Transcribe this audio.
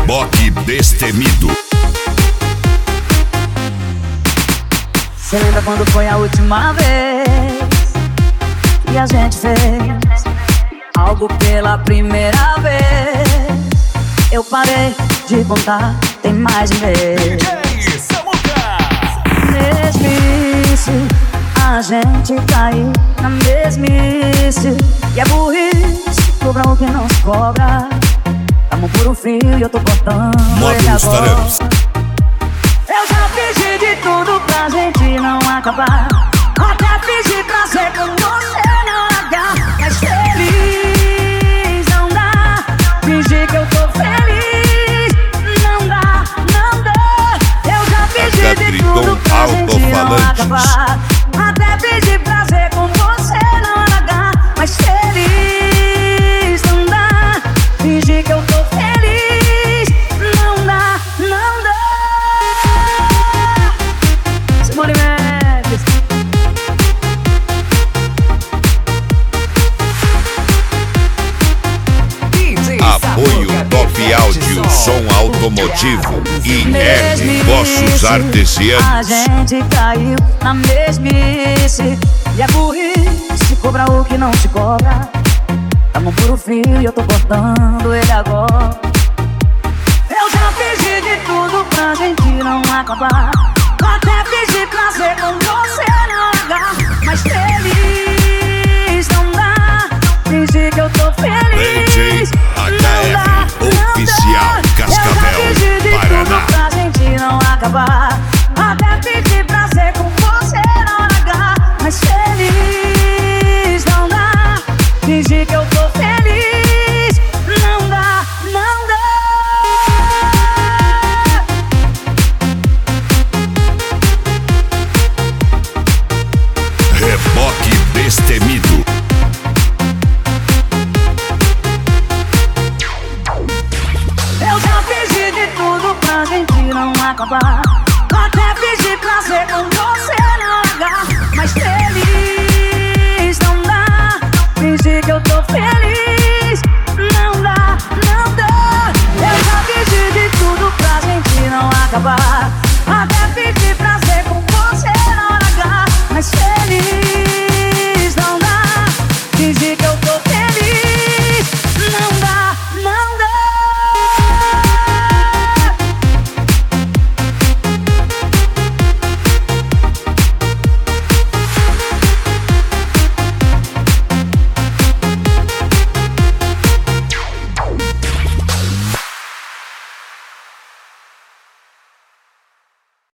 Reboque destemido. Cê lembra quando foi a última vez que a gente fez algo pela primeira vez? Eu parei de contar, tem mais de vez. DJ Samuca. Mesmice, a gente caiu na mesmice. E é burrice, cobra o que não se cobra. Tamo por um fio e eu tô cortando ele Módulos agora. Taranos. Eu já fingi de tudo pra gente não acabar. Até fingi pra ser com você não largar. Mas feliz não dá. Fingir que eu tô feliz não dá, não dá. Eu já fingi de tudo pra gente não acabar. Até fingi pra ser com você não largar. Mas feliz não dá. Fingir que eu tô feliz não dá, não dá. Apoio Top Áudio, som automotivo e negócios A artesianos. gente caiu na mesmice. E é burrice, cobra o que não se cobra. Tamo por um fio e eu tô cortando ele agora. Eu já fingi de tudo pra gente não acabar. Até fingi pra ser com você não largar. Mas feliz não dá. Fingir que eu tô feliz DJ HF Oficial Cascavel, Paraná. pra gente não acabar. Até pedir pra ser com você não largar. Mas feliz não dá. Fingir que eu tô feliz não dá, não dá. Reboque destemido. Eu já fingi de tudo pra gente não acabar. Até fingi pra ser com você não largar. Mas feliz não dá. Fingir que eu tô feliz